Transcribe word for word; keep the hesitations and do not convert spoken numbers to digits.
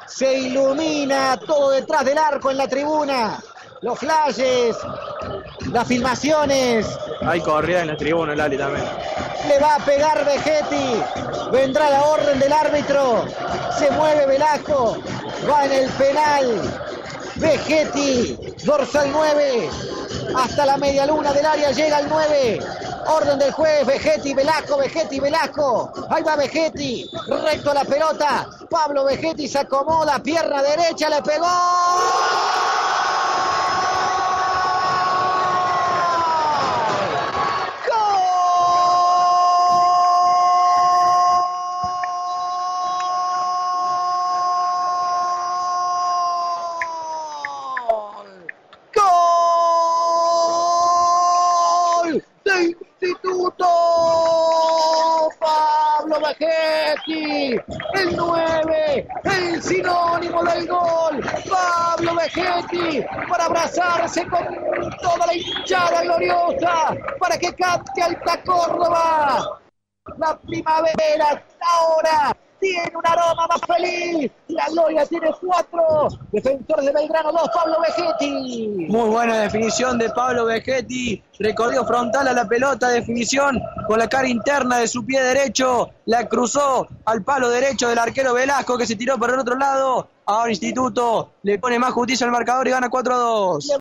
Se ilumina todo detrás del arco en la tribuna. Los flashes, las filmaciones. Hay corrida en la tribuna, Lali, también. Le va a pegar Vegetti. Vendrá la orden del árbitro. Se mueve Velasco. Va en el penal. Vegetti, dorsal nueve. Hasta la media luna del área llega el nueve. Orden del juez, Vegetti, Velasco, Vegetti, Velasco. Ahí va Vegetti, recto a la pelota. Pablo Vegetti se acomoda, pierna derecha, le pegó. Instituto Pablo Vegetti, el nueve, el sinónimo del gol. Pablo Vegetti para abrazarse con toda la hinchada gloriosa, para que cante Alta Córdoba. La primavera ahora tiene un aroma más feliz. La Gloria tiene cuatro. Defensores de Belgrano, dos. Pablo Vegetti. Muy buena definición de Pablo Vegetti. Recorrió frontal a la pelota, definición con la cara interna de su pie derecho. La cruzó al palo derecho del arquero Velasco, que se tiró por el otro lado. Ahora Instituto le pone más justicia al marcador y gana cuatro a dos.